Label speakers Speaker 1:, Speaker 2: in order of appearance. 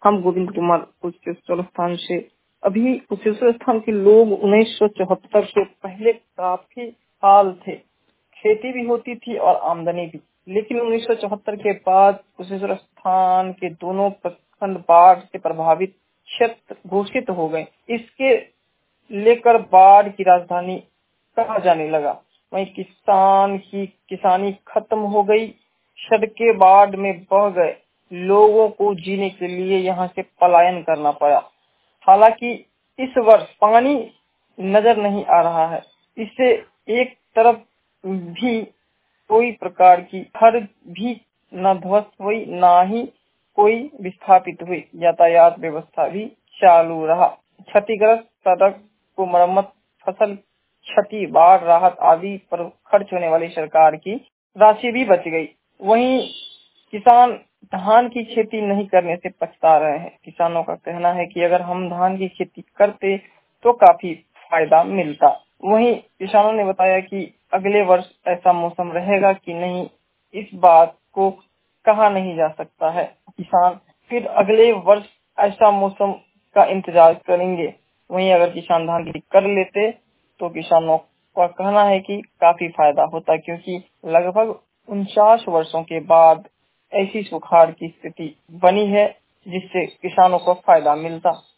Speaker 1: हम गोविंद कुमार कुशेश्वर स्थान से। अभी कुशेश्वर स्थान के लोग 1974 से पहले काफी हाल थे, खेती भी होती थी और आमदनी भी। लेकिन 1974 के बाद कुशेश्वर स्थान के दोनों प्रखंड बाढ़ से प्रभावित क्षेत्र घोषित हो गए। इसके लेकर बाढ़ की राजधानी कहा जाने लगा। वहीं किसान की किसानी खत्म हो गई, सड़कें बाढ़ में बह गए, लोगों को जीने के लिए यहाँ से पलायन करना पड़ा। हालांकि इस वर्ष पानी नजर नहीं आ रहा है। इससे एक तरफ भी कोई प्रकार की घर भी न ध्वस्त हुई, न ही कोई विस्थापित हुई। यातायात व्यवस्था भी चालू रहा। क्षतिग्रस्त सड़क को मरम्मत, फसल क्षति, बाढ़ राहत आदि पर खर्च होने वाली सरकार की राशि भी बच गई। वहीं किसान धान की खेती नहीं करने से पछता रहे हैं। किसानों का कहना है कि अगर हम धान की खेती करते तो काफी फायदा मिलता। वहीं किसानों ने बताया कि अगले वर्ष ऐसा मौसम रहेगा कि नहीं, इस बात को कहा नहीं जा सकता है। किसान फिर अगले वर्ष ऐसा मौसम का इंतजार करेंगे। वहीं अगर किसान धान की खेती कर लेते तो किसानों का कहना है कि काफी फायदा होता, क्योंकि लगभग 49 वर्षों के बाद ऐसी सुखाड़ की स्थिति बनी है जिससे किसानों को फायदा मिलता।